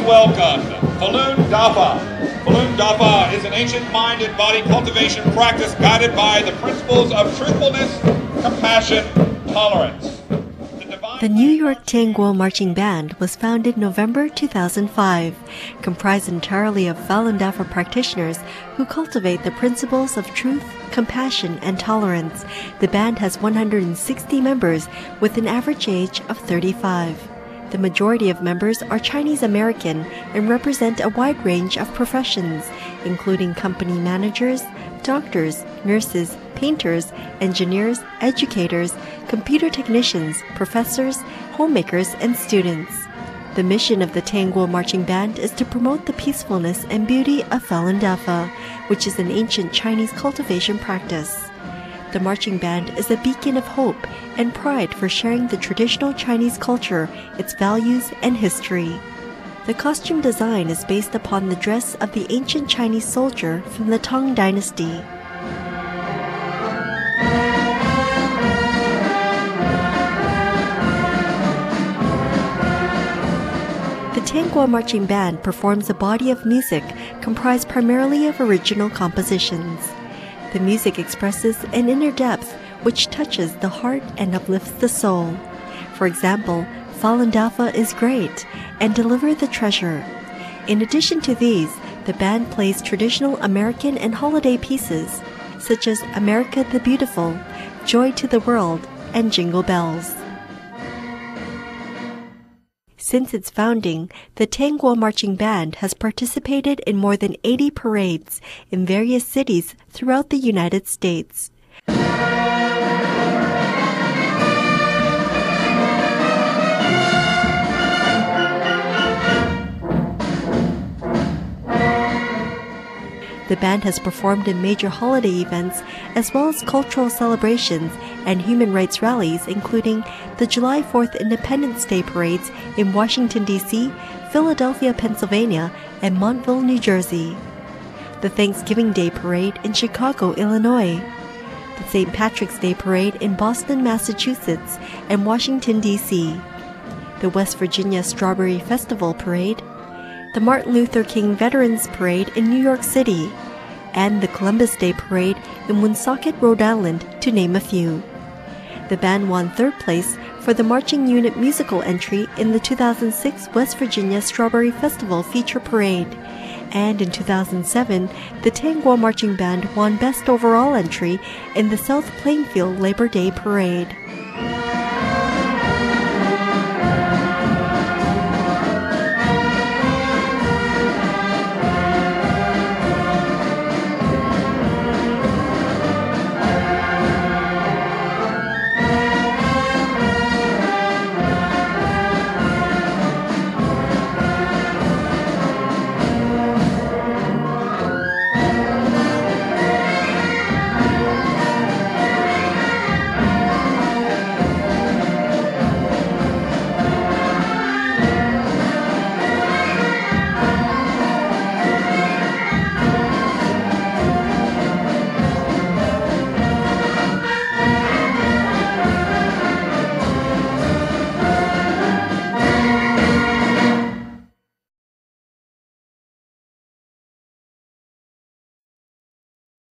welcome Falun Dafa. Falun Dafa is an ancient mind and body cultivation practice guided by the principles of truthfulness, compassion, tolerance. The New York Tianguo Marching Band was founded November 2005, comprised entirely of Falun Dafa practitioners who cultivate the principles of truth, compassion, and tolerance. The band has 160 members with an average age of 35. The majority of members are Chinese American and represent a wide range of professions, including company managers, doctors, nurses, painters, engineers, educators, computer technicians, professors, homemakers, and students. The mission of the Tianguo Marching Band is to promote the peacefulness and beauty of Falun Dafa, which is an ancient Chinese cultivation practice. The marching band is a beacon of hope and pride for sharing the traditional Chinese culture, its values, and history. The costume design is based upon the dress of the ancient Chinese soldier from the Tang Dynasty. The Tianguo Marching Band performs a body of music comprised primarily of original compositions. The music expresses an inner depth which touches the heart and uplifts the soul. For example, Falun Dafa is great and Deliver the Treasure. In addition to these, the band plays traditional American and holiday pieces, such as America the Beautiful, Joy to the World, and Jingle Bells. Since its founding, the Tianguo Marching Band has participated in more than 80 parades in various cities throughout the United States. The band has performed in major holiday events as well as cultural celebrations and human rights rallies, including the July 4th Independence Day parades in Washington, D.C., Philadelphia, Pennsylvania, and Montville, New Jersey, the Thanksgiving Day Parade in Chicago, Illinois, the St. Patrick's Day Parade in Boston, Massachusetts, and Washington, D.C., the West Virginia Strawberry Festival Parade, the Martin Luther King Veterans Parade in New York City, and the Columbus Day Parade in Woonsocket, Rhode Island, to name a few. The band won third place for the marching unit musical entry in the 2006 West Virginia Strawberry Festival Feature Parade, and in 2007, the Tianguo Marching Band won Best Overall Entry in the South Plainfield Labor Day Parade.